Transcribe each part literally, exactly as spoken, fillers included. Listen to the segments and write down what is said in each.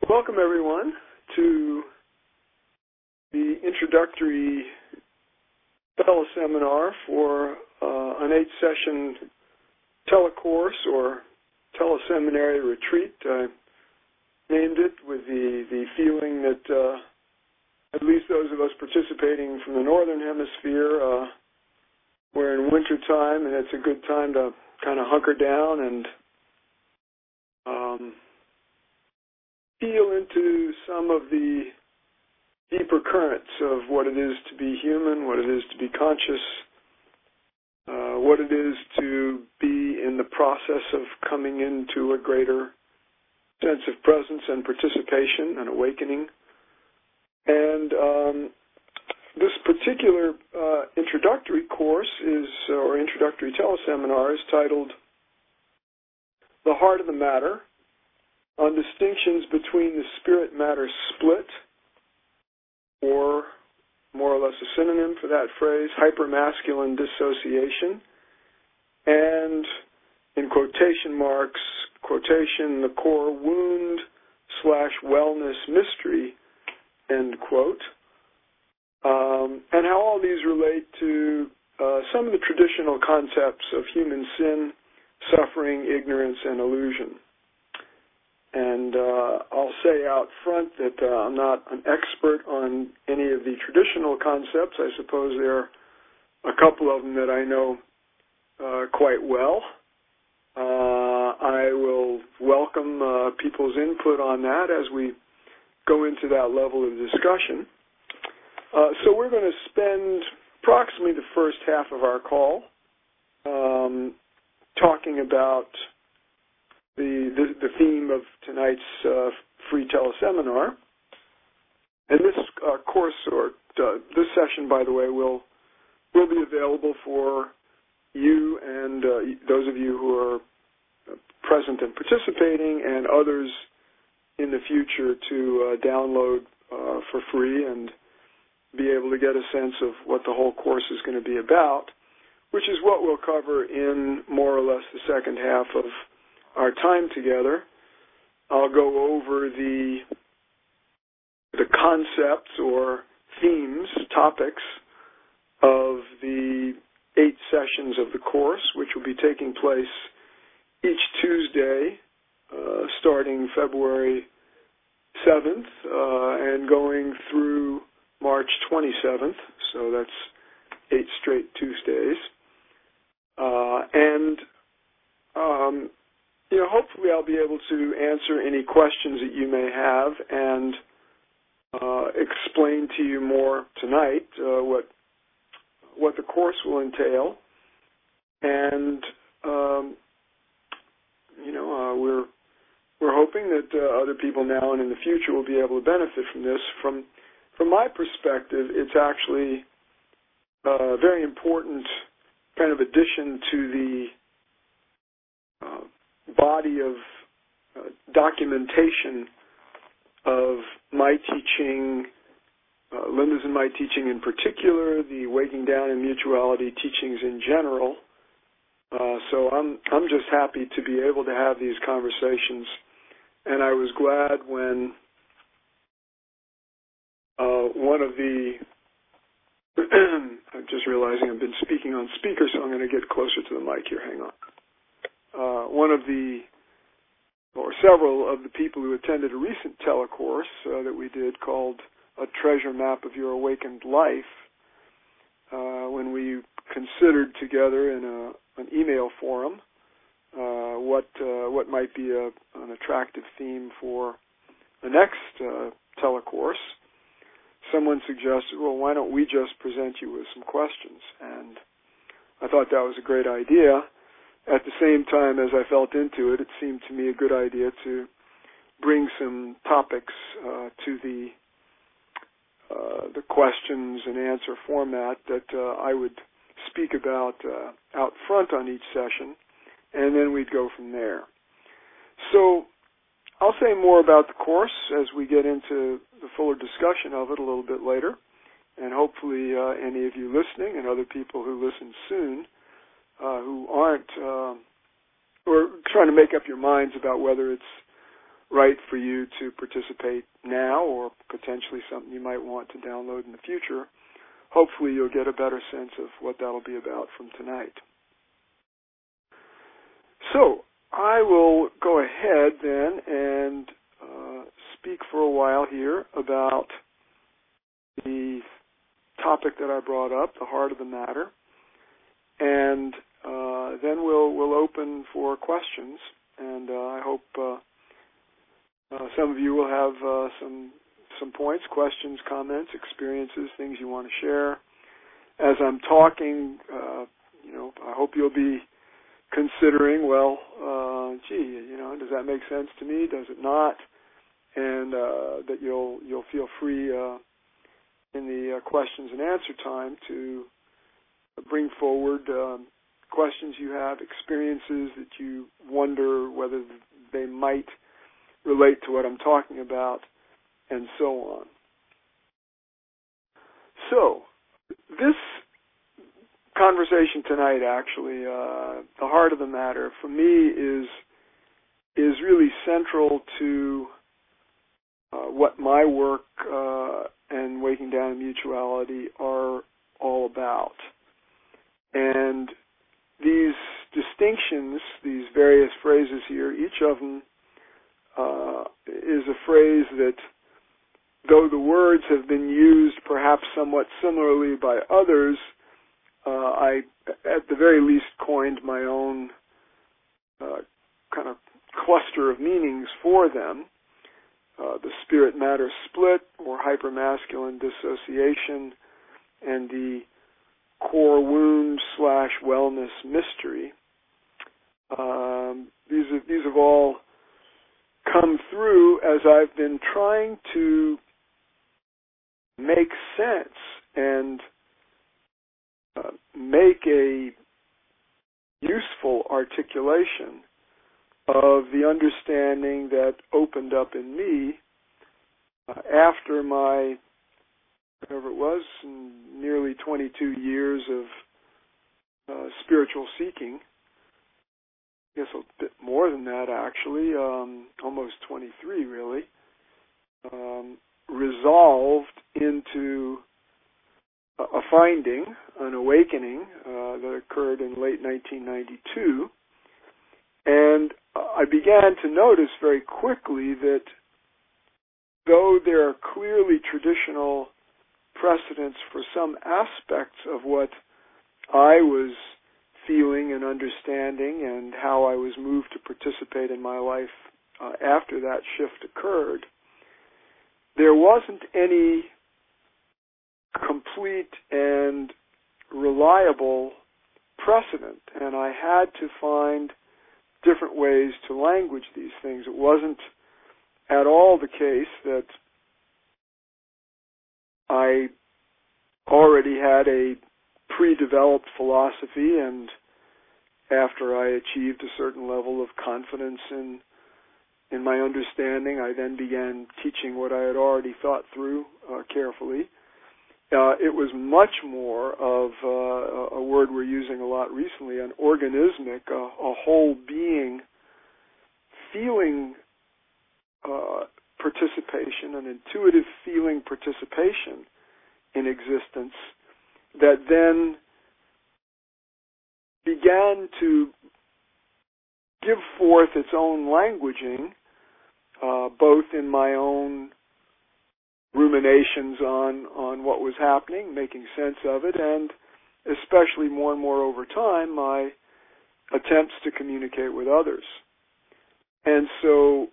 Welcome, everyone, to the introductory teleseminar for uh, an eight-session telecourse or teleseminary retreat. I named it with the, the feeling that uh, at least those of us participating from the Northern Hemisphere, uh, we're in winter time, and it's a good time to kind of hunker down and um, feel into some of the deeper currents of what it is to be human, what it is to be conscious, uh, what it is to be in the process of coming into a greater sense of presence and participation and awakening. And um, this particular uh, introductory course is, or introductory teleseminar is titled The Heart of the Matter, on distinctions between the spirit-matter split, or more or less a synonym for that phrase, hypermasculine dissociation, and in quotation marks, quotation, the core wound slash wellness mystery, end quote, um, and how all these relate to uh, some of the traditional concepts of human sin, suffering, ignorance, and illusion. And uh, I'll say out front that uh, I'm not an expert on any of the traditional concepts. I suppose there are a couple of them that I know uh, quite well. Uh, I will welcome uh, people's input on that as we go into that level of discussion. Uh, so we're going to spend approximately the first half of our call um, talking about The, the, the theme of tonight's uh, free teleseminar. And this uh, course, or uh, this session, by the way, will will be available for you and uh, those of you who are present and participating, and others in the future to uh, download uh, for free and be able to get a sense of what the whole course is going to be about, which is what we'll cover in more or less the second half of our time together. I'll go over the the concepts or themes, topics of the eight sessions of the course, which will be taking place each Tuesday, uh, starting February seventh uh, and going through March twenty-seventh. So that's eight straight Tuesdays. Uh, and um, You know, hopefully I'll be able to answer any questions that you may have and uh, explain to you more tonight uh, what what the course will entail. And um, you know, uh, we're we're hoping that uh, other people now and in the future will be able to benefit from this. From from my perspective, it's actually a very important kind of addition to the uh, body of uh, documentation of my teaching, uh, Linda's and my teaching in particular, the Waking Down and Mutuality teachings in general. Uh, so I'm I'm just happy to be able to have these conversations, and I was glad when uh, one of the I'm just realizing I've been speaking on speaker, so I'm going to get closer to the mic here. Hang on. Uh, one of the, or several of the people who attended a recent telecourse uh, that we did called A Treasure Map of Your Awakened Life, uh, when we considered together in a, an email forum uh, what uh, what might be a, an attractive theme for the next uh, telecourse, someone suggested, well, why don't we just present you with some questions? And I thought that was a great idea. At the same time, as I felt into it, it seemed to me a good idea to bring some topics uh, to the uh, the questions and answer format that uh, I would speak about uh, out front on each session, and then we'd go from there. So I'll say more about the course as we get into the fuller discussion of it a little bit later, and hopefully uh, any of you listening and other people who listen soon Uh, who aren't, uh, or trying to make up your minds about whether it's right for you to participate now, or potentially something you might want to download in the future. Hopefully you'll get a better sense of what that'll be about from tonight. So I will go ahead then and uh, speak for a while here about the topic that I brought up, the heart of the matter, and uh, then we'll we'll open for questions. And uh, I hope uh, uh, some of you will have uh, some some points, questions, comments, experiences, things you want to share. As I'm talking, uh, you know, I hope you'll be considering, well, uh, gee, you know, does that make sense to me? Does it not? And uh, that you'll you'll feel free uh, in the uh, questions and answer time to bring forward um, questions you have, experiences that you wonder whether they might relate to what I'm talking about, and so on. So, this conversation tonight, actually, uh, the heart of the matter, for me is is really central to uh, what my work uh, and Waking Down in Mutuality are all about. And these distinctions, these various phrases here, each of them uh, is a phrase that, though the words have been used perhaps somewhat similarly by others, uh, I, at the very least, coined my own uh, kind of cluster of meanings for them. Uh, the spirit-matter split, or hypermasculine dissociation, and the core wound slash wellness mystery. Um, these have, these have all come through as I've been trying to make sense and uh, make a useful articulation of the understanding that opened up in me uh, after my, whatever it was, nearly twenty-two years of uh, spiritual seeking. I guess a bit more than that, actually, um, almost twenty-three, really. Um, resolved into a finding, an awakening uh, that occurred in late nineteen ninety-two. And I began to notice very quickly that though there are clearly traditional precedents for some aspects of what I was feeling and understanding and how I was moved to participate in my life uh, after that shift occurred, there wasn't any complete and reliable precedent, and I had to find different ways to language these things. It wasn't at all the case that I already had a pre-developed philosophy, and after I achieved a certain level of confidence in in my understanding, I then began teaching what I had already thought through uh, carefully. Uh, it was much more of uh, a word we're using a lot recently, an organismic, a, a whole being feeling uh, participation, an intuitive feeling participation in existence that then began to give forth its own languaging, uh, both in my own ruminations on, on what was happening, making sense of it, and especially more and more over time, my attempts to communicate with others. And so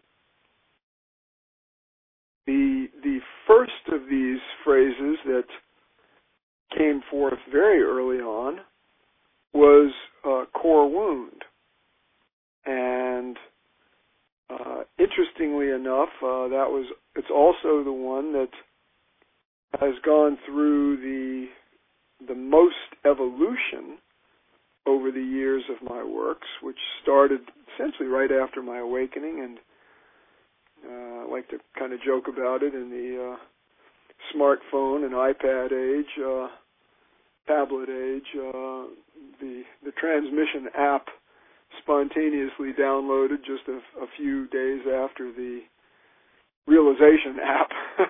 the the first of these phrases that came forth very early on was uh, core wound. And uh, interestingly enough, uh, that was it's also the one that has gone through the the most evolution over the years of my works, which started essentially right after my awakening, and uh, I like to kind of joke about it in the uh, smartphone and iPad age, uh, tablet age. Uh, the the transmission app spontaneously downloaded just a, a few days after the Realization app.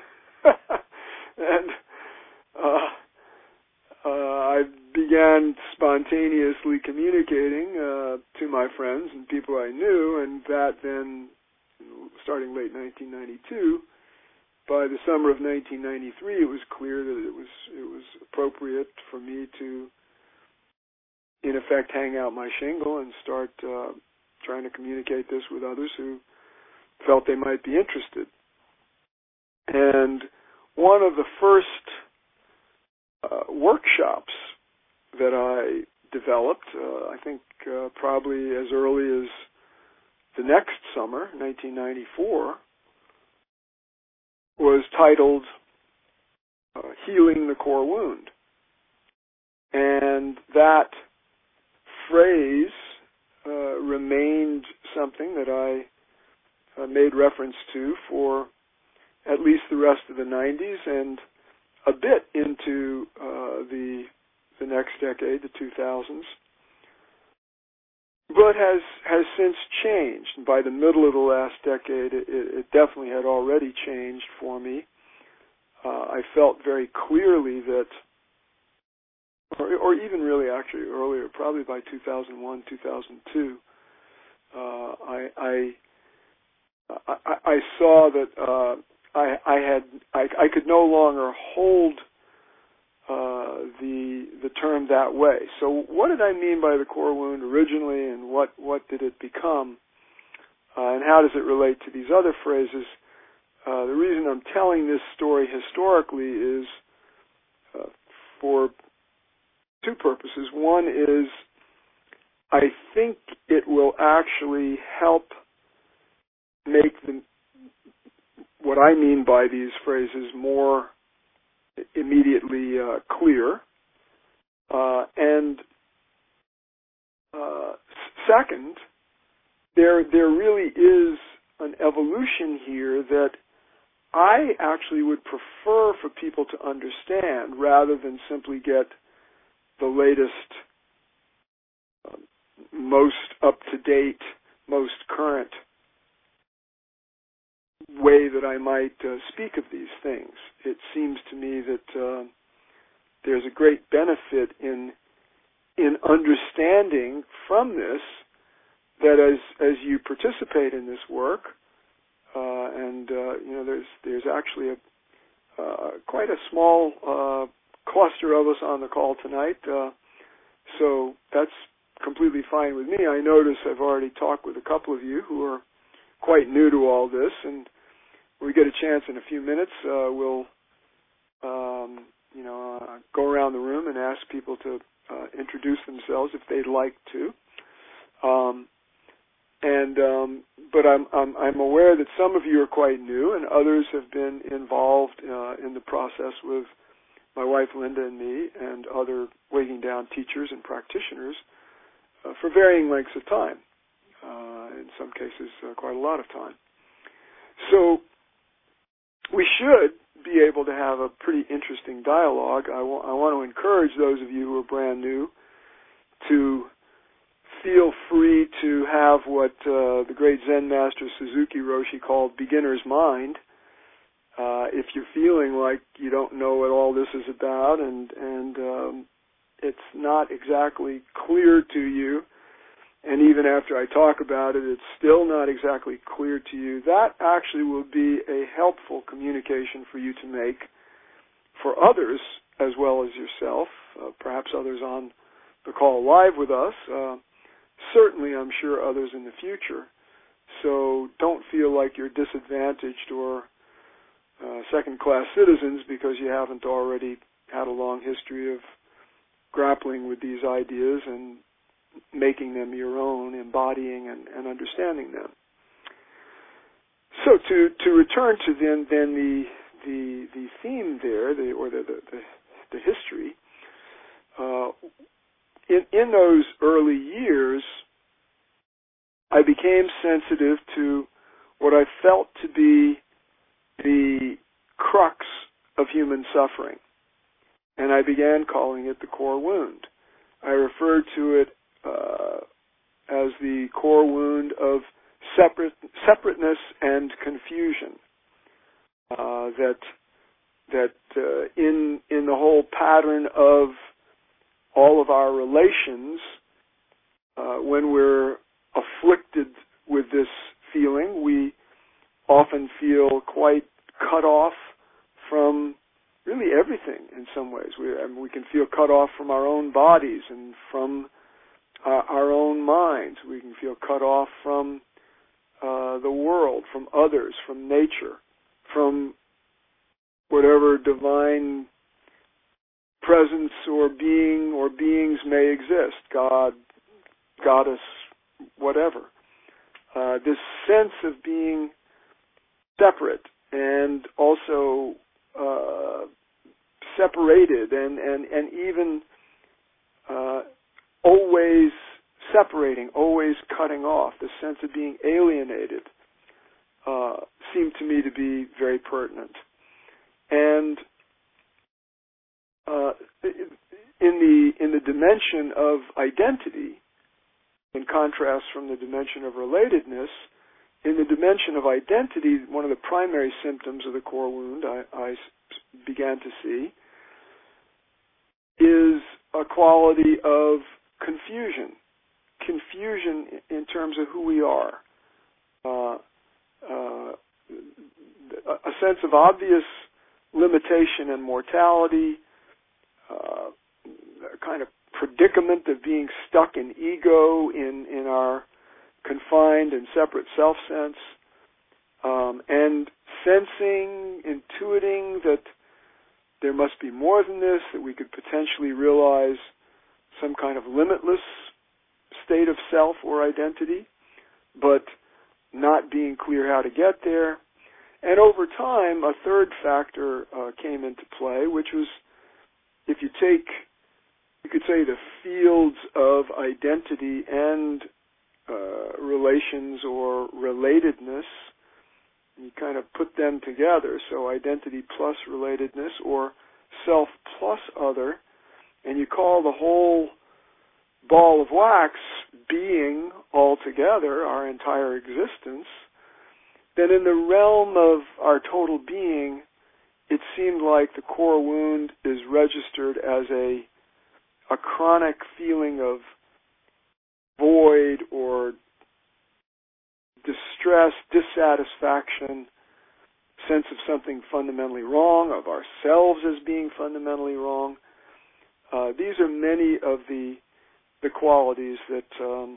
and uh, uh, I began spontaneously communicating uh, to my friends and people I knew, and that then, starting late nineteen ninety-two, by the summer of nineteen ninety-three, it was clear that it was it was appropriate for me to, in effect, hang out my shingle and start uh, trying to communicate this with others who felt they might be interested. And one of the first uh, workshops that I developed, uh, I think uh, probably as early as the next summer, nineteen ninety-four, was titled uh, Healing the Core Wound. And that phrase uh, remained something that I uh, made reference to for at least the rest of the nineties and a bit into uh, the the next decade, the two thousands, but has has since changed. And by the middle of the last decade, it, it definitely had already changed for me. Uh, I felt very clearly that, or, or even really actually earlier, probably by two thousand one, two thousand two, uh, I, I I I saw that. Uh, I, I had I, I could no longer hold uh, the the term that way. So what did I mean by the core wound originally, and what, what did it become, uh, and how does it relate to these other phrases? Uh, the reason I'm telling this story historically is uh, for two purposes. One is I think it will actually help make the what I mean by these phrases more immediately uh, clear. Uh, and uh, second, there there really is an evolution here that I actually would prefer for people to understand rather than simply get the latest, uh, most up-to-date, most current way that I might uh, speak of these things. It seems to me that uh, there's a great benefit in in understanding from this that as as you participate in this work, uh, and uh, you know, there's there's actually a uh, quite a small uh, cluster of us on the call tonight, uh, so that's completely fine with me. I notice I've already talked with a couple of you who are quite new to all this, and when we get a chance in a few minutes, uh, we'll, um, you know, uh, go around the room and ask people to uh, introduce themselves if they'd like to. Um, and um, but I'm, I'm I'm aware that some of you are quite new, and others have been involved uh, in the process with my wife Linda and me, and other Waking Down teachers and practitioners uh, for varying lengths of time. Uh, in some cases, uh, quite a lot of time. So we should be able to have a pretty interesting dialogue. I, wa- I want to encourage those of you who are brand new to feel free to have what uh, the great Zen master Suzuki Roshi called beginner's mind. Uh, if you're feeling like you don't know what all this is about and, and um, it's not exactly clear to you, and even after I talk about it, it's still not exactly clear to you, that actually will be a helpful communication for you to make for others as well as yourself, uh, perhaps others on the call live with us, uh, certainly I'm sure others in the future. So don't feel like you're disadvantaged or uh, second-class citizens because you haven't already had a long history of grappling with these ideas and making them your own, embodying and, and understanding them. So to, to return to then then the the the theme there, the, or the the, the, the history. Uh, in in those early years, I became sensitive to what I felt to be the crux of human suffering, and I began calling it the core wound. I referred to it Uh, as the core wound of separate, separateness and confusion. Uh, that that uh, in in the whole pattern of all of our relations, uh, when we're afflicted with this feeling, we often feel quite cut off from really everything in some ways. We, I mean, we can feel cut off from our own bodies and from uh, our own minds. We can feel cut off from uh, the world, from others, from nature, from whatever divine presence or being or beings may exist, God, goddess, whatever. Uh, this sense of being separate and also uh, separated and, and, and even uh, always separating, always cutting off, the sense of being alienated uh, seemed to me to be very pertinent. And uh, in the in the dimension of identity, in contrast from the dimension of relatedness, in the dimension of identity, one of the primary symptoms of the core wound I, I began to see is a quality of confusion, confusion in terms of who we are, uh, uh, a sense of obvious limitation and mortality, uh, a kind of predicament of being stuck in ego, in, in our confined and separate self-sense, um, and sensing, intuiting that there must be more than this, that we could potentially realize some kind of limitless state of self or identity, but not being clear how to get there. And over time, a third factor uh, came into play, which was, if you take, you could say, the fields of identity and uh, relations or relatedness, you kind of put them together, so identity plus relatedness or self plus other, and you call the whole ball of wax being altogether, our entire existence, then in the realm of our total being, it seemed like the core wound is registered as a a chronic feeling of void or distress, dissatisfaction, sense of something fundamentally wrong, of ourselves as being fundamentally wrong. Uh, these are many of the the qualities that um,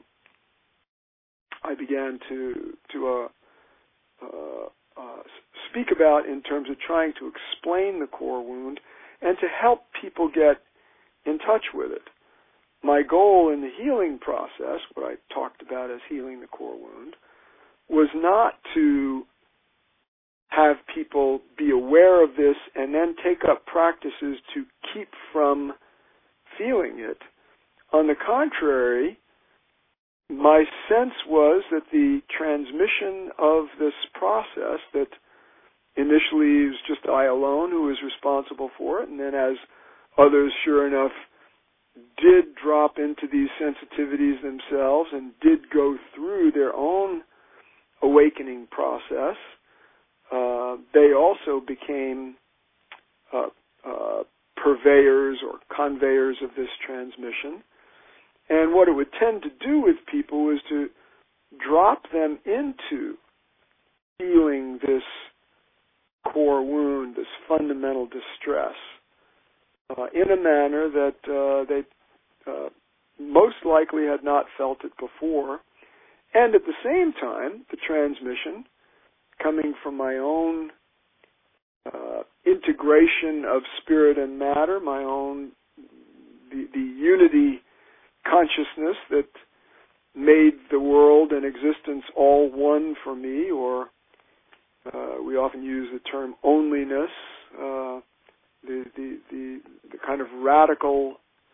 I began to to uh, uh, uh, speak about in terms of trying to explain the core wound and to help people get in touch with it. My goal in the healing process, what I talked about as healing the core wound, was not to have people be aware of this and then take up practices to keep from feeling it. On the contrary, my sense was that the transmission of this process, that initially it was just I alone who was responsible for it, and then as others, sure enough, did drop into these sensitivities themselves and did go through their own awakening process, uh, they also became uh, uh, purveyors or conveyors of this transmission. And what it would tend to do with people is to drop them into feeling this core wound, this fundamental distress, uh, in a manner that uh, they uh, most likely had not felt it before. And at the same time, the transmission coming from my own uh, integration of spirit and matter, my own, the, the unity consciousness that made the world and existence all one for me, or uh, we often use the term onlyness, uh, the, the, the, the kind of radical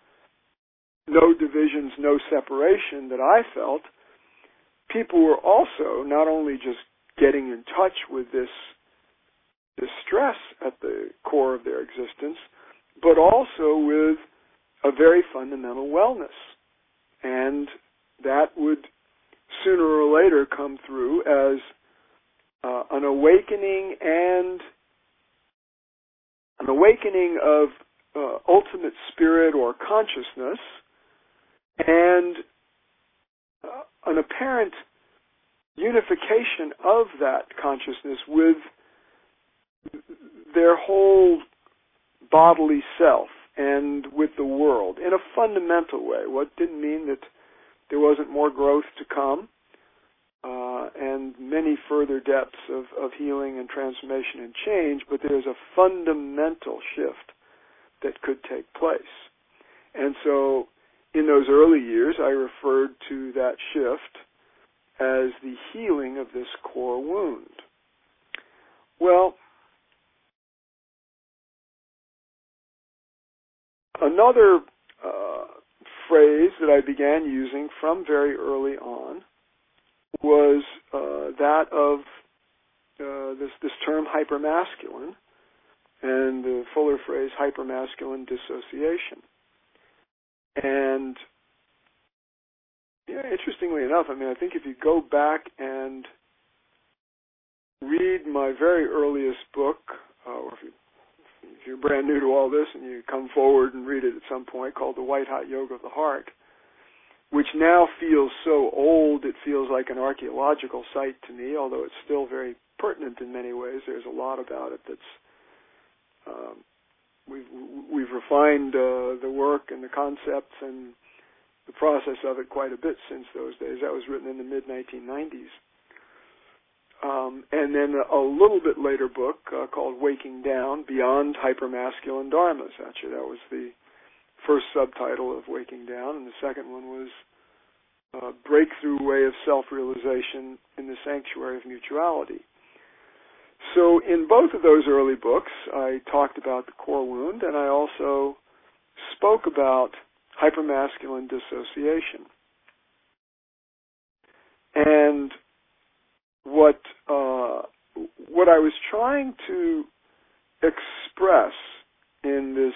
no divisions, no separation that I felt. People were also not only just getting in touch with this distress at the core of their existence, but also with a very fundamental wellness. And that would sooner or later come through as uh, an awakening and an awakening of uh, ultimate spirit or consciousness, and uh, an apparent unification of that consciousness with their whole bodily self and with the world in a fundamental way. What didn't mean that there wasn't more growth to come uh, and many further depths of, of healing and transformation and change, but there's a fundamental shift that could take place. And so in those early years, I referred to that shift as the healing of this core wound. Well, another uh, phrase that I began using from very early on was uh, that of uh, this, this term hypermasculine, and the fuller phrase hypermasculine dissociation. And yeah, interestingly enough, I mean, I think if you go back and read my very earliest book, uh, or if, you, if you're brand new to all this and you come forward and read it at some point, called The White Hot Yoga of the Heart, which now feels so old it feels like an archaeological site to me, although it's still very pertinent in many ways. There's a lot about it that's um, we've we've refined uh, the work and the concepts and the process of it quite a bit since those days. That was written in the mid nineteen nineties. Um, and then a little bit later book uh, called Waking Down, Beyond Hypermasculine Dharmas. Actually, that was the first subtitle of Waking Down, and the second one was uh, Breakthrough Way of Self-Realization in the Sanctuary of Mutuality. So in both of those early books, I talked about the core wound, and I also spoke about hypermasculine dissociation. And what uh, what I was trying to express in this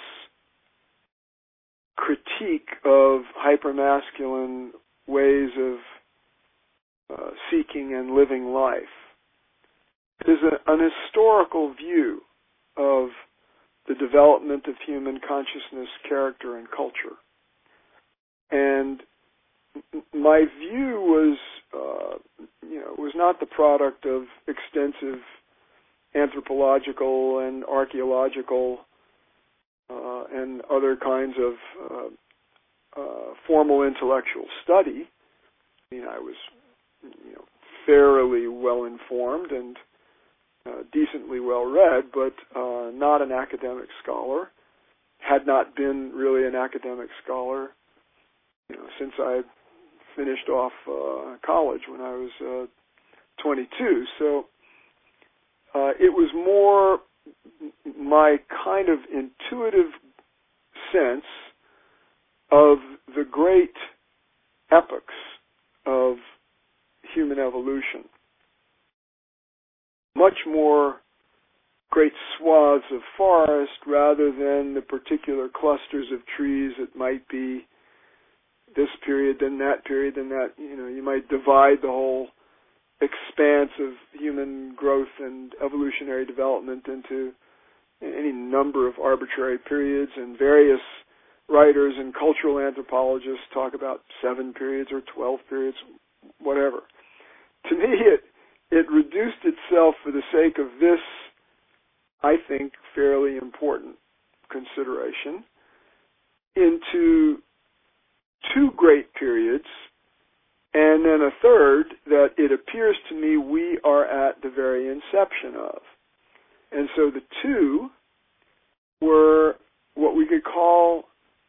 critique of hypermasculine ways of uh, seeking and living life is a, an historical view of the development of human consciousness, character, and culture. And my view was, uh, you know, was not the product of extensive anthropological and archaeological uh, and other kinds of uh, uh, formal intellectual study. I mean, I was, you know, fairly well informed and uh, decently well read, but uh, not an academic scholar. Had not been really an academic scholar, you know, since I finished off uh, college when I was uh, twenty-two. So uh, it was more my kind of intuitive sense of the great epochs of human evolution. Much more great swaths of forest rather than the particular clusters of trees that might be this period, then that period, then that. You know, you might divide the whole expanse of human growth and evolutionary development into any number of arbitrary periods, and various writers and cultural anthropologists talk about seven periods or twelve periods, whatever. To me, it it reduced itself for the sake of this, I think, fairly important consideration into two great periods, and then a third that it appears to me we are at the very inception of. And so the two were what we could call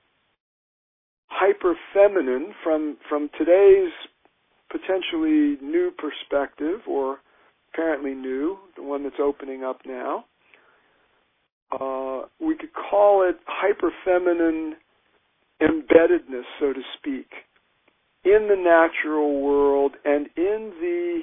hyper-feminine from, from today's potentially new perspective, or apparently new, the one that's opening up now. Uh, we could call it hyper-feminine embeddedness, so to speak, in the natural world and in the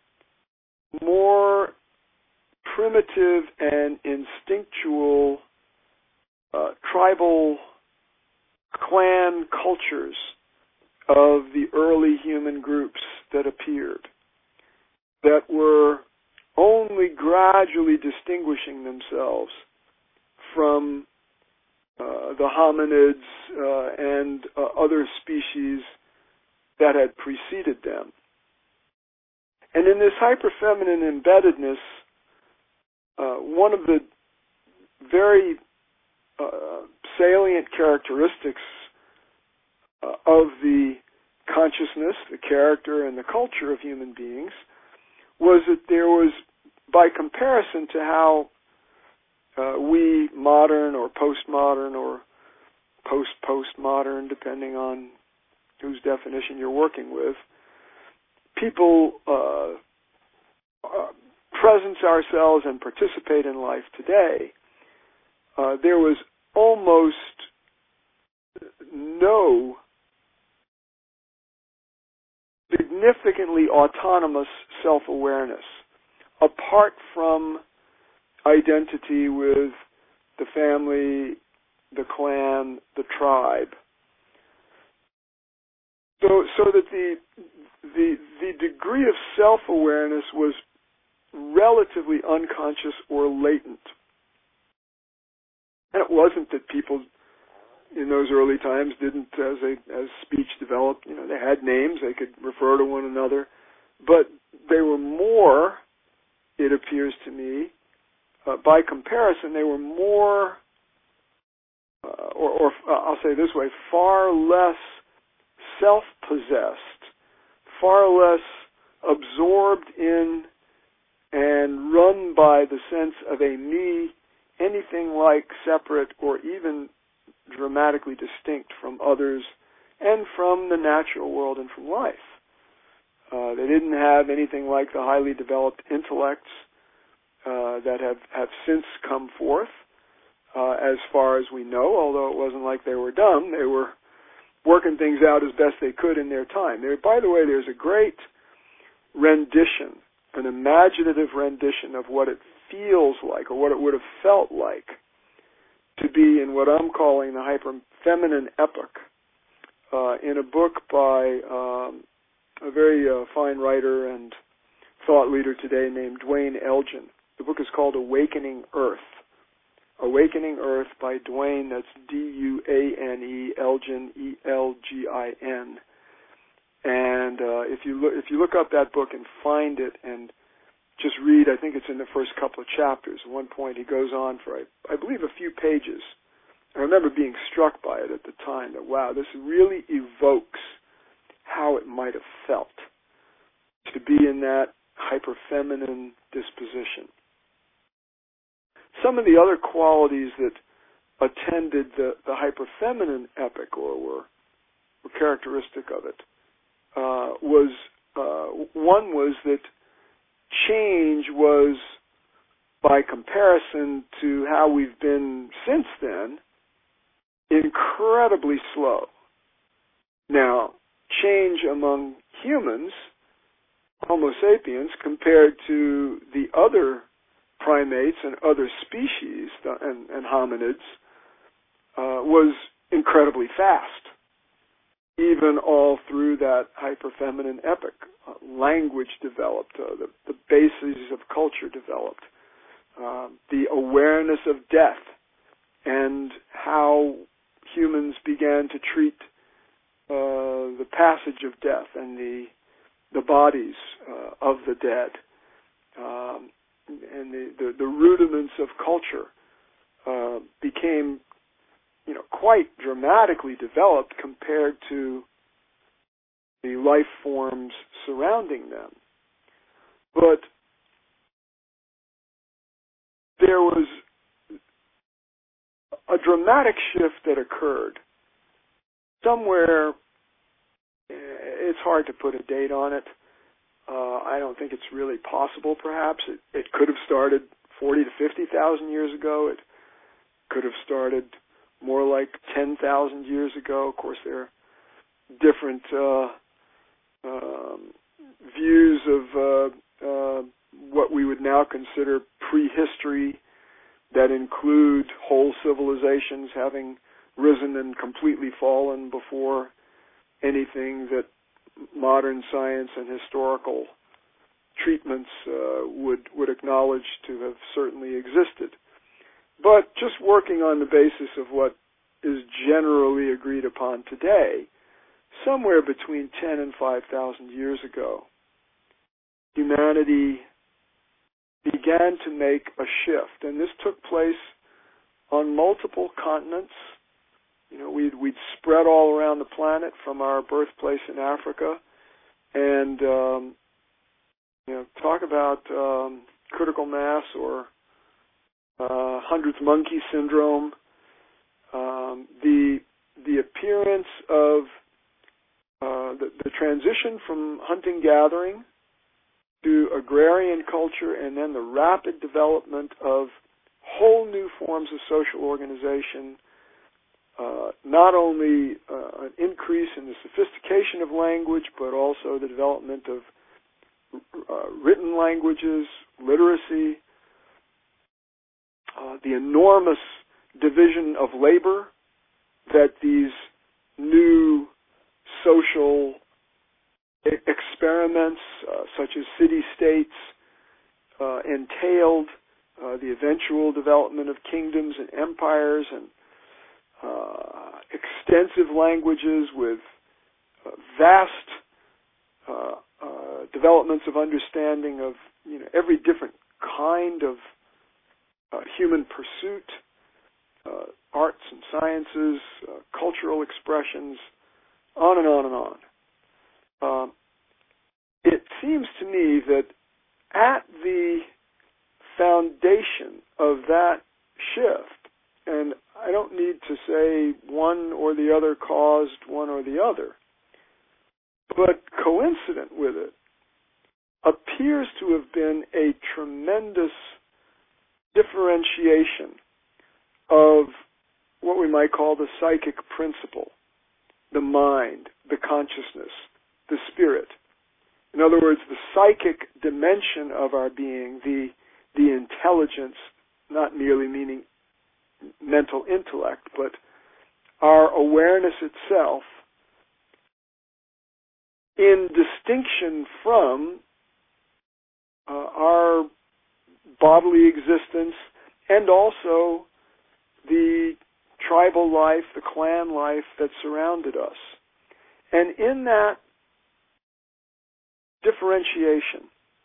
more primitive and instinctual uh, tribal clan cultures of the early human groups that appeared that were only gradually distinguishing themselves from uh, the hominids uh, and uh, other species that had preceded them. And in this hyperfeminine embeddedness, uh, one of the very uh, salient characteristics uh, of the consciousness, the character, and the culture of human beings was that there was, by comparison to how uh, we modern or postmodern or post-postmodern, depending on whose definition you're working with, people uh, uh, presence ourselves and participate in life today, uh, there was almost no significantly autonomous self-awareness apart from identity with the family, the clan, the tribe. So, so that the the the degree of self-awareness was relatively unconscious or latent. And it wasn't that people in those early times didn't, as they, as speech developed, you know, they had names, they could refer to one another, but they were more, it appears to me, uh, by comparison, they were more, uh, or, or uh, I'll say it this way, far less self-possessed, far less absorbed in and run by the sense of a me, anything like separate or even dramatically distinct from others and from the natural world and from life. Uh, they didn't have anything like the highly developed intellects uh, that have, have since come forth, uh, as far as we know, although it wasn't like they were dumb. They were working things out as best they could in their time. There, by the way, there's a great rendition, an imaginative rendition of what it feels like or what it would have felt like to be in what I'm calling the hyper-feminine epoch, uh, in a book by um, a very uh, fine writer and thought leader today named Duane Elgin. The book is called Awakening Earth. Awakening Earth by Duane, that's D U A N E, Elgin, E L G I N. And uh, if you look, if you look up that book and find it and just read, I think it's in the first couple of chapters. At one point he goes on for, I, I believe, a few pages. I remember being struck by it at the time that, wow, this really evokes how it might have felt to be in that hyper-feminine disposition. Some of the other qualities that attended the, the hyper-feminine epoch or were, were characteristic of it uh, was, uh, one was that change was, by comparison to how we've been since then, incredibly slow. Now, change among humans, Homo sapiens, compared to the other primates and other species and, and hominids, uh, was incredibly fast, even all through that hyper-feminine epoch. Uh, language developed, uh, the, the bases of culture developed, uh, the awareness of death and how humans began to treat uh, the passage of death and the the bodies uh, of the dead, um, and the, the, the rudiments of culture uh, became, you know, quite dramatically developed compared to the life forms surrounding them. But there was a dramatic shift that occurred somewhere. It's hard to put a date on it. Uh, I don't think it's really possible, perhaps. It, it could have started forty to fifty thousand years ago. It could have started more like ten thousand years ago. Of course, there are different uh, um, views of uh, uh, what we would now consider prehistory that include whole civilizations having risen and completely fallen before anything that modern science and historical treatments uh, would would acknowledge to have certainly existed. But just working on the basis of what is generally agreed upon today, somewhere between ten and five thousand years ago, humanity began to make a shift, and this took place on multiple continents. You know, we'd, we'd spread all around the planet from our birthplace in Africa, and um, you know, talk about um, critical mass or uh, hundredth monkey syndrome. Um, the the appearance of uh, the, the transition from hunting gathering to agrarian culture, and then the rapid development of whole new forms of social organization. Uh, not only uh, an increase in the sophistication of language, but also the development of uh, written languages, literacy, uh, the enormous division of labor that these new social e- experiments, uh, such as city-states, uh, entailed, uh, the eventual development of kingdoms and empires, and Uh, extensive languages with uh, vast uh, uh, developments of understanding of, you know, every different kind of uh, human pursuit, uh, arts and sciences, uh, cultural expressions, on and on and on. Um, it seems to me that at the foundation of that shift, and I don't need to say one or the other caused one or the other, but coincident with it appears to have been a tremendous differentiation of what we might call the psychic principle, the mind, the consciousness, the spirit. In other words, the psychic dimension of our being, the the intelligence, not merely meaning mental intellect, but our awareness itself, in distinction from uh, our bodily existence and also the tribal life, the clan life that surrounded us. And in that differentiation,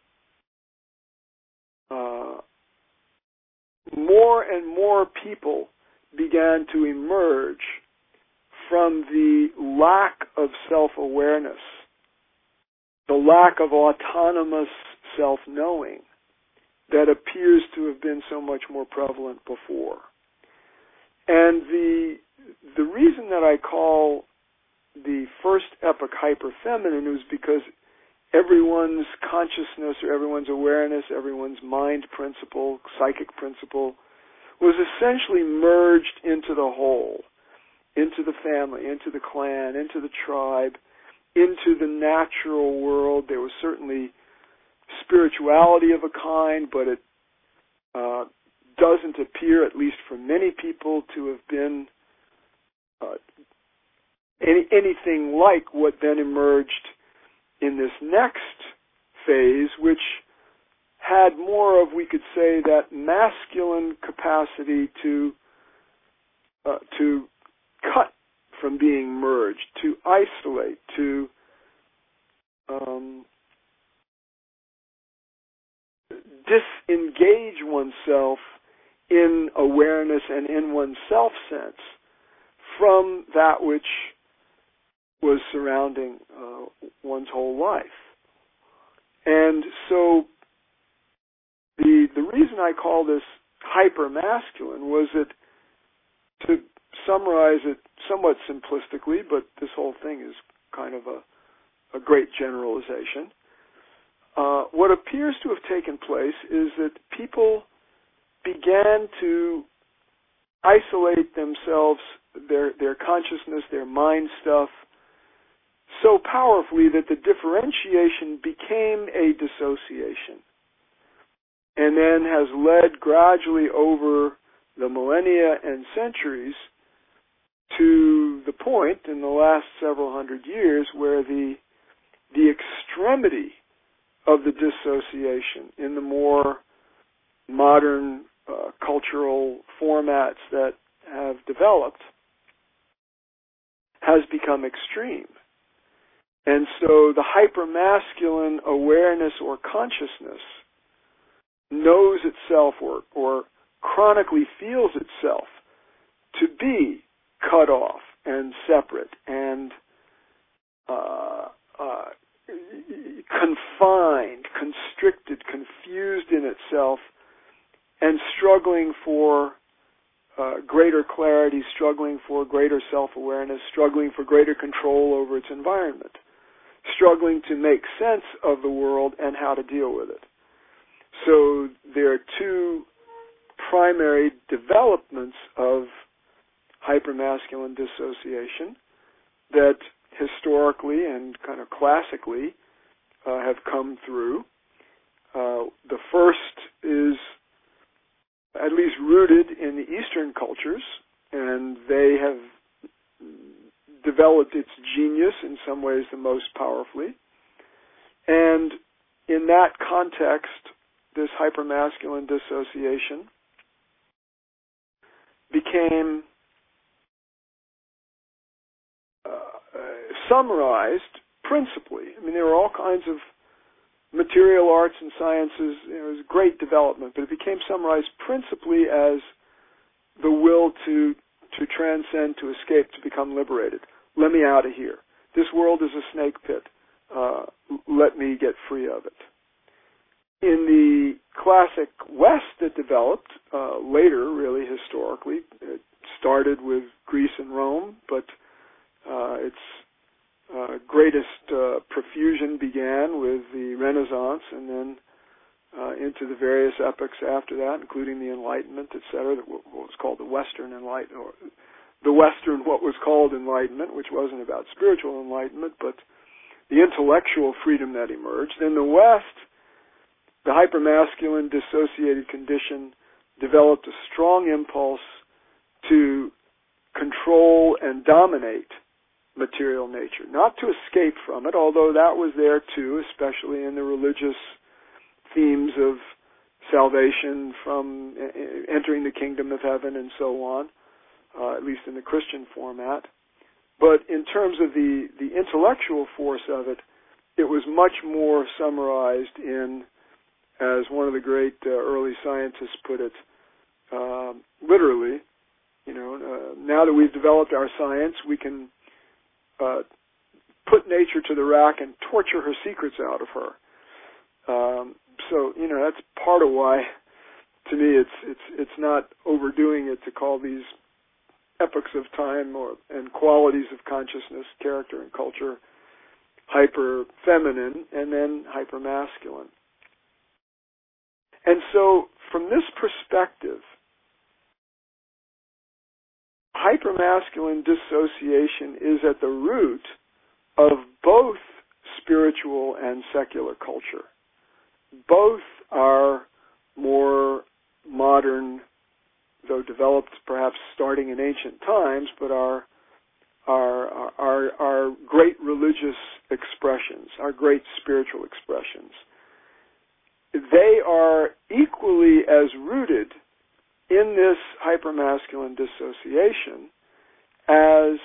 uh, more and more people began to emerge from the lack of self-awareness, the lack of autonomous self-knowing that appears to have been so much more prevalent before. And the the reason that I call the first epoch hyper-feminine is because everyone's consciousness or everyone's awareness, everyone's mind principle, psychic principle, was essentially merged into the whole, into the family, into the clan, into the tribe, into the natural world. There was certainly spirituality of a kind, but it uh, doesn't appear, at least for many people, to have been uh, any, anything like what then emerged in this next phase, which had more of, we could say, that masculine capacity to uh, to cut from being merged, to isolate, to um, disengage oneself in awareness and in one's self-sense from that which was surrounding uh, one's whole life. And so the the reason I call this hyper-masculine was that, to summarize it somewhat simplistically, but this whole thing is kind of a, a great generalization, uh, what appears to have taken place is that people began to isolate themselves, their their consciousness, their mind stuff, so powerfully that the differentiation became a dissociation, and then has led gradually over the millennia and centuries to the point in the last several hundred years where the the extremity of the dissociation in the more modern uh, cultural formats that have developed has become extreme. And so the hypermasculine awareness or consciousness knows itself or, or chronically feels itself to be cut off and separate and uh, uh, confined, constricted, confused in itself, and struggling for uh, greater clarity, struggling for greater self-awareness, struggling for greater control over its environment, struggling to make sense of the world and how to deal with it. So there are two primary developments of hypermasculine dissociation that historically and kind of classically uh, have come through. Uh, the first is at least rooted in the Eastern cultures, and they have developed its genius in some ways the most powerfully. And in that context, this hypermasculine dissociation became uh, summarized principally. I mean, there were all kinds of material arts and sciences. It was great development, but it became summarized principally as the will to to transcend, to escape, to become liberated. Let me out of here. This world is a snake pit. Uh, let me get free of it. In the classic West that developed uh, later, really historically, it started with Greece and Rome, but uh, its uh, greatest uh, profusion began with the Renaissance, and then uh, into the various epochs after that, including the Enlightenment, et cetera, what was called the Western Enlightenment, or the Western what was called Enlightenment, which wasn't about spiritual enlightenment, but the intellectual freedom that emerged. In the West, the hypermasculine dissociated condition developed a strong impulse to control and dominate material nature, not to escape from it, although that was there too, especially in the religious themes of salvation from entering the kingdom of heaven and so on, uh, at least in the Christian format. But in terms of the, the intellectual force of it, it was much more summarized in, as one of the great uh, early scientists put it, uh, literally, you know, uh, now that we've developed our science, we can uh, put nature to the rack and torture her secrets out of her. Um, so, you know, that's part of why, to me, it's it's it's not overdoing it to call these epochs of time or and qualities of consciousness, character, and culture hyper feminine and then hyper masculine. And so, from this perspective, hypermasculine dissociation is at the root of both spiritual and secular culture. Both are more modern, though developed perhaps starting in ancient times, but are are are, are great religious expressions, are great spiritual expressions. They are equally as rooted in this hypermasculine dissociation as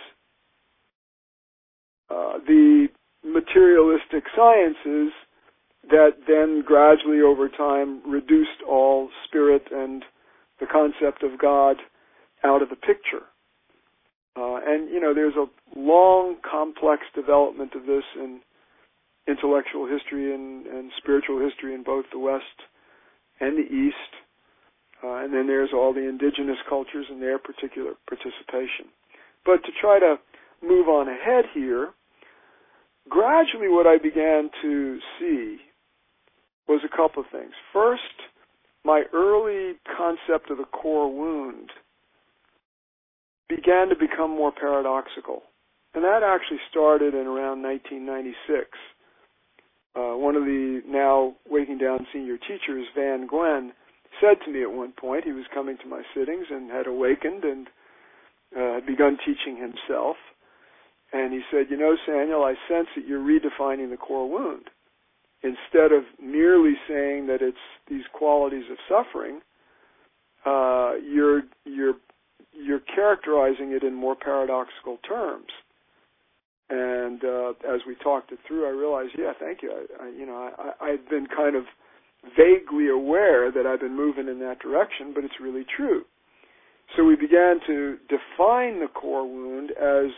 uh, the materialistic sciences that then gradually over time reduced all spirit and the concept of God out of the picture. Uh, and, you know, there's a long, complex development of this in intellectual history and, and spiritual history in both the West and the East. Uh, and then there's all the indigenous cultures and their particular participation. But to try to move on ahead here, gradually what I began to see was a couple of things. First, my early concept of the core wound began to become more paradoxical. And that actually started in around nineteen ninety-six. Uh, one of the now Waking Down senior teachers, Van Gwen, said to me at one point, he was coming to my sittings and had awakened and uh, had begun teaching himself. And he said, you know, Saniel, I sense that you're redefining the core wound. Instead of merely saying that it's these qualities of suffering, uh, you're you're you're characterizing it in more paradoxical terms. And uh, as we talked it through, I realized, yeah, thank you. I, I, you know, I, I've been kind of vaguely aware that I've been moving in that direction, but it's really true. So we began to define the core wound as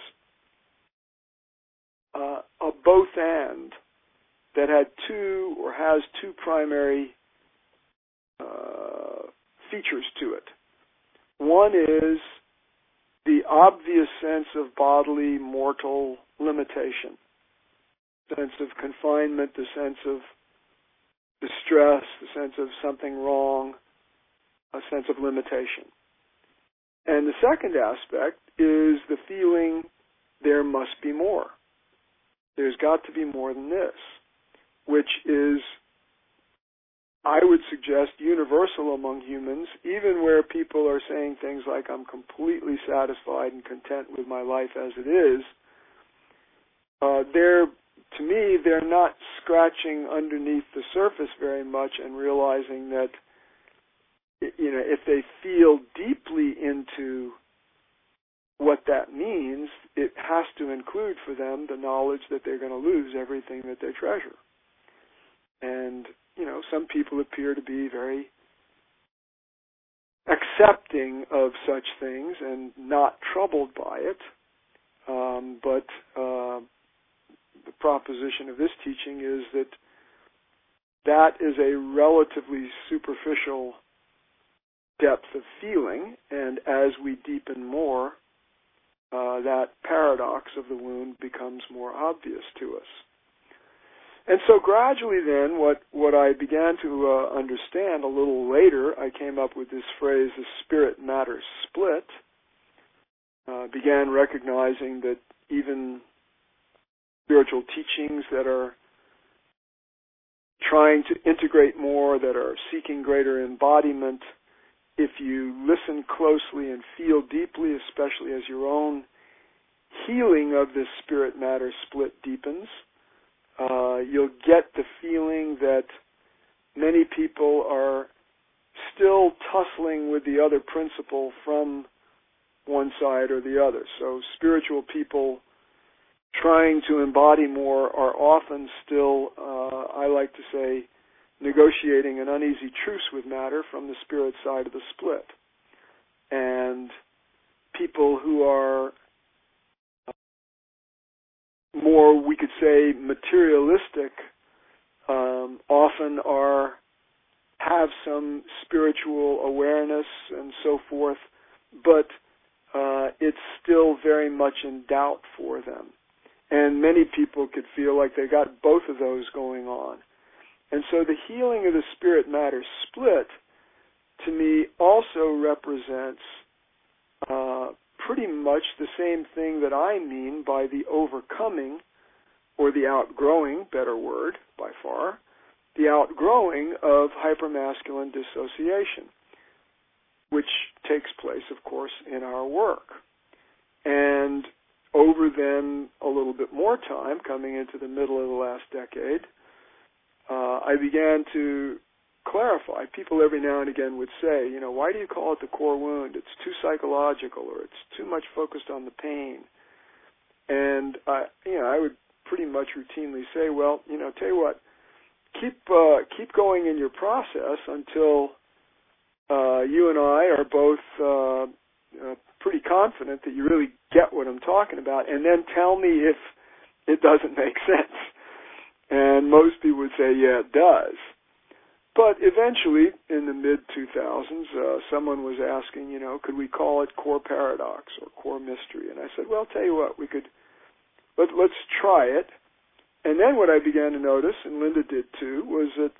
uh, a both and that had two or has two primary uh, features to it. One is the obvious sense of bodily mortal limitation, sense of confinement, the sense of distress, the sense of something wrong, a sense of limitation. And the second aspect is the feeling there must be more. There's got to be more than this, which is, I would suggest, universal among humans, even where people are saying things like, I'm completely satisfied and content with my life as it is. Uh, they're, to me, they're not scratching underneath the surface very much and realizing that, you know, if they feel deeply into what that means, it has to include for them the knowledge that they're going to lose everything that they treasure. And, you know, some people appear to be very accepting of such things and not troubled by it. Um, but uh, the proposition of this teaching is that that is a relatively superficial depth of feeling, and as we deepen more, uh, that paradox of the wound becomes more obvious to us. And so gradually then, what, what I began to uh, understand a little later, I came up with this phrase, the spirit-matter split, uh, began recognizing that even spiritual teachings that are trying to integrate more, that are seeking greater embodiment, if you listen closely and feel deeply, especially as your own healing of this spirit-matter split deepens, uh, you'll get the feeling that many people are still tussling with the other principle from one side or the other. So spiritual people trying to embody more are often still, uh, I like to say, negotiating an uneasy truce with matter from the spirit side of the split. And people who are more, we could say, materialistic, um, often are have some spiritual awareness and so forth, but uh, it's still very much in doubt for them. And many people could feel like they got both of those going on. And so the healing of the spirit-matter split, to me, also represents uh, pretty much the same thing that I mean by the overcoming, or the outgrowing, better word by far, the outgrowing of hypermasculine dissociation, which takes place, of course, in our work. And over then a little bit more time, coming into the middle of the last decade, Uh, I began to clarify. People every now and again would say, you know, why do you call it the core wound? It's too psychological, or it's too much focused on the pain. And I, you know, I would pretty much routinely say, well, you know, tell you what, keep uh, keep going in your process until uh, you and I are both uh, uh, pretty confident that you really get what I'm talking about, and then tell me if it doesn't make sense. And most people would say, yeah, it does. But eventually, in the mid two thousands, uh, someone was asking, you know, could we call it core paradox or core mystery? And I said, well, tell you what, we could, let, let's try it. And then what I began to notice, and Linda did too, was that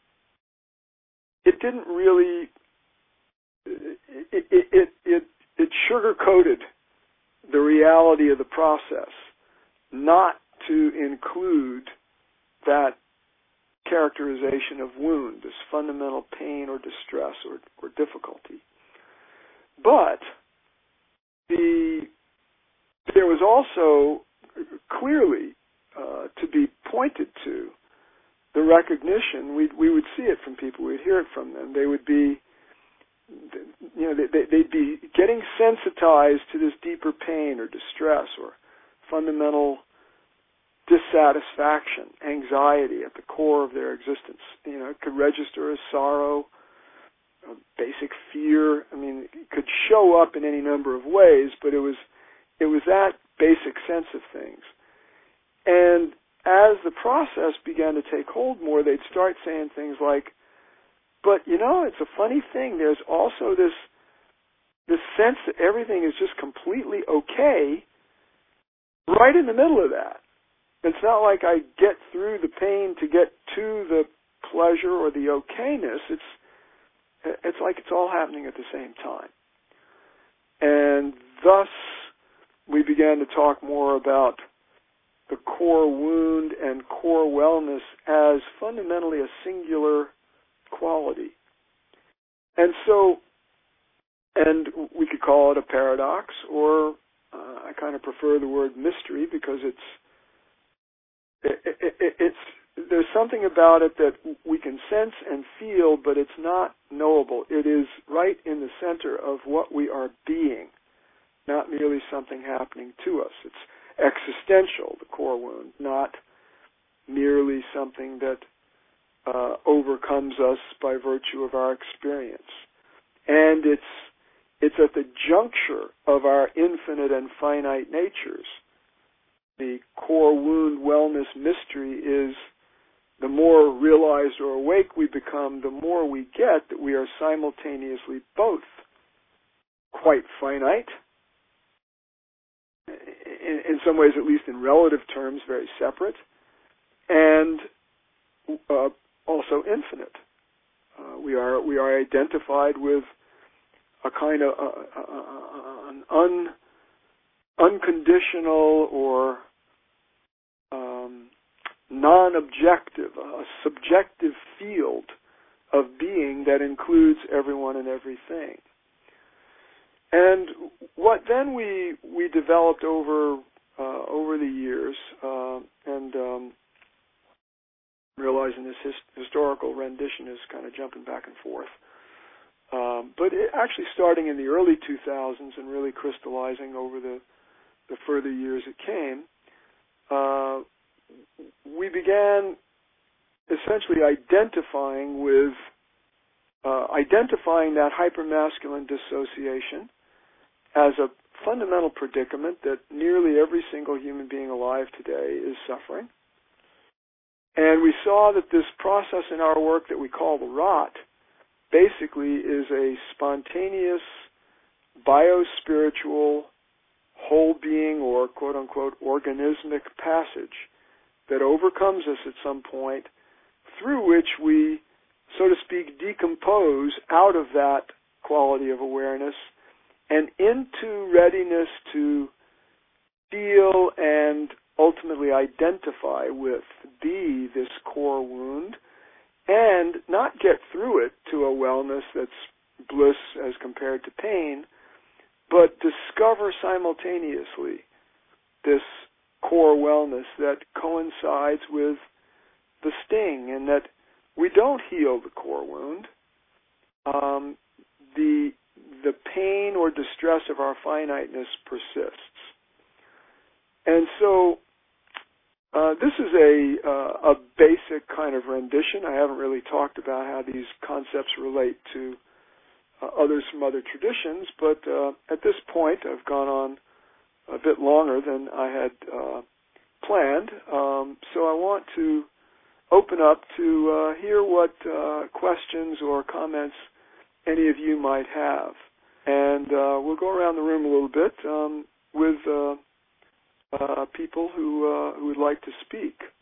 it didn't really, it, it, it, it, it sugar-coated the reality of the process, not to include that characterization of wound, this fundamental pain or distress or, or difficulty. But the there was also clearly uh, to be pointed to. The recognition, we we would see it from people, we'd hear it from them. They would be, you know, they, they'd be getting sensitized to this deeper pain or distress or fundamental dissatisfaction, anxiety at the core of their existence. You know, it could register as sorrow, a basic fear. I mean, it could show up in any number of ways, but it was it was that basic sense of things. And as the process began to take hold more, they'd start saying things like, but, you know, it's a funny thing. There's also this this sense that everything is just completely okay right in the middle of that. It's not like I get through the pain to get to the pleasure or the okayness. It's it's like it's all happening at the same time. And thus, we began to talk more about the core wound and core wellness as fundamentally a singular quality. And so, and we could call it a paradox, or uh, I kind of prefer the word mystery because it's it, it, it, it's there's something about it that we can sense and feel, but it's not knowable. It is right in the center of what we are being, not merely something happening to us. It's existential, the core wound, not merely something that uh, overcomes us by virtue of our experience. And it's it's at the juncture of our infinite and finite natures. The core wound wellness mystery is the more realized or awake we become, the more we get that we are simultaneously both quite finite, in, in some ways, at least in relative terms, very separate, and uh, also infinite. Uh, we are we are identified with a kind of uh, uh, an un, unconditional or um, non-objective, a subjective field of being that includes everyone and everything. And what then we we developed over uh, over the years, uh, and um, realizing this his, historical rendition is kind of jumping back and forth, um, but it actually starting in the early two thousands and really crystallizing over the the further years it came, uh, we began essentially identifying with uh, identifying that hypermasculine dissociation as a fundamental predicament that nearly every single human being alive today is suffering. And we saw that this process in our work that we call the rot basically is a spontaneous biospiritual whole being or quote-unquote organismic passage that overcomes us at some point, through which we, so to speak, decompose out of that quality of awareness and into readiness to feel and ultimately identify with, be this core wound, and not get through it to a wellness that's bliss as compared to pain, but discover simultaneously this core wellness that coincides with the sting, and that we don't heal the core wound. Um, the the pain or distress of our finiteness persists. And so uh, this is a uh, a basic kind of rendition. I haven't really talked about how these concepts relate to uh, others from other traditions, but uh, at this point I've gone on a bit longer than I had uh, planned. Um, so I want to open up to uh, hear what uh, questions or comments any of you might have. And uh, we'll go around the room a little bit um, with uh, uh, people who uh, who would like to speak.